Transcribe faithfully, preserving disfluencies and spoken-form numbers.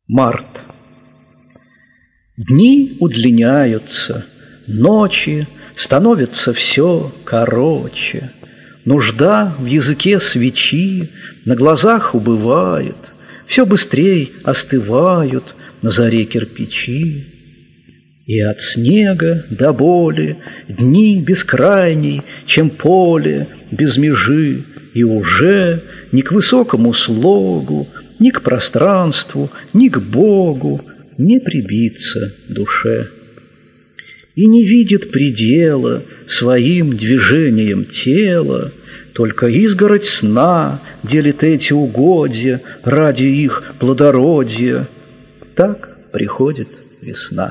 Март. Дни удлиняются, ночи становятся все короче. Нужда в языке свечи на глазах убывает, все быстрей остывают на заре кирпичи. И от снега до боли дни бескрайней, чем поле без межи, и уже ни к высокому слогу, ни к пространству, ни к Богу не прибиться душе. И не видит предела своим движением тела, только изгородь сна делит эти угодья ради их плодородия. Так приходит весна.